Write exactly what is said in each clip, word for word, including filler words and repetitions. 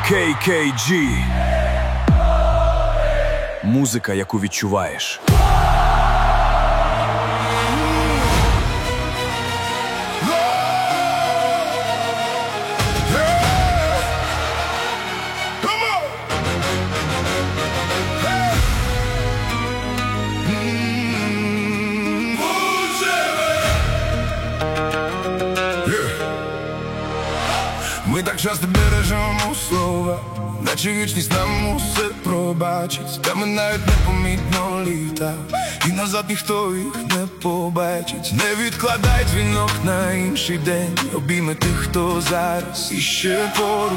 кей кей джі. Музика, яку відчуваєш. Ми так часто бережемо слова, наче вічність нам усе пробачить. Та ми навіть непомітно літа, і назад ніхто їх не побачить. Не відкладай дзвінок на інший день, обійми тих, хто зараз іще поруч.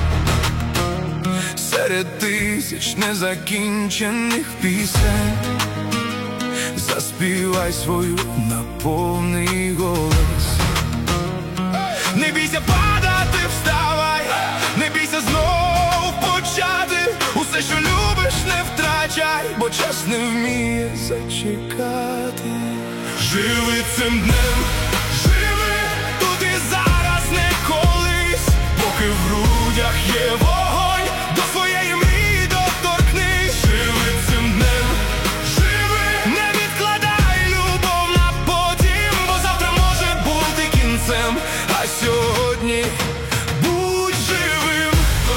Серед тисяч незакінчених пісень заспівай свою на повний голос. Не бійся падати, вставай, не бійся знов почати. Усе, що любиш, не втрачай, бо час не вміє зачекати. Живи цим днем, живи тут і зараз, не колись. Поки в грудях є вогонь, до своєї мрії доторкнись. Живи цим днем, живи, не відкладай любов на потім, бо завтра може бути кінцем. А сьогодні будь живим,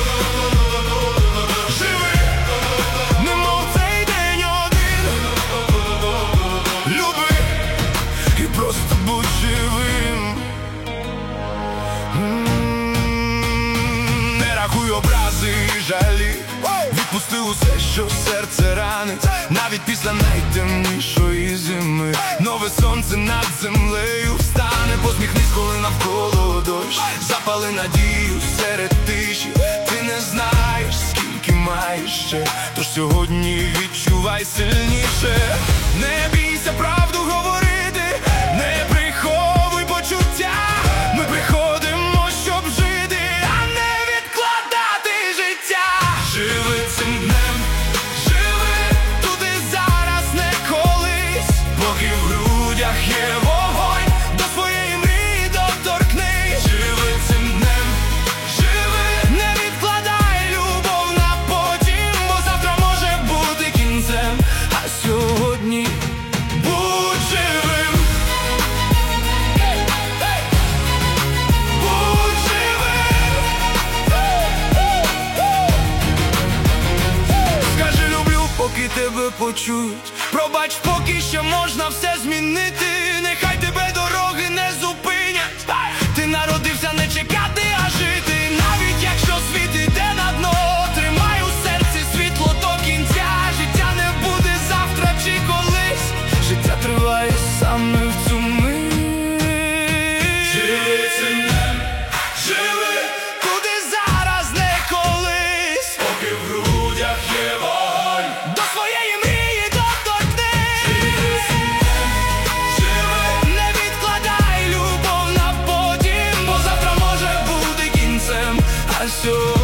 живи, немов цей день один. Люби і просто будь живим. Не рахуй образи і жалі, відпусти усе, що серце ранить. Навіть після найтемнішої зими нове сонце над землею встане. Посміхнись, коли навколо дощ, запали надію серед тиші. Ти не знаєш, скільки маєш ще, тож сьогодні відчувай сильніше. Не бійся правду говорити, не приховуй почуття. Ми приходимо, щоб жити, а не відкладати життя. Живи цим днем, живи тут і зараз, не колись. Поки в грудях є вогонь, до своєї мрії доторкнись. Живи цим днем, живи, не відкладай любов на потім, бо завтра може бути кінцем. А сьогодні будь живим, будь живим. Скажи люблю, поки тебе почують. Пробач, поки що можна все змінити. Нехай тебе дороги не зупинять. Ти народився не чекати, а жити. Навіть якщо світ іде на дно, тримай у серці світло до кінця. Життя не буде завтра чи колись, життя триває саме в цю мить. Живи цим днем, живи тут і зараз, не колись. Поки в грудях є вогонь, до своєї мрії доторкнись. Живи цим днем, живи, не відкладай любов на потім, бо завтра може бути кінцем. А сьогодні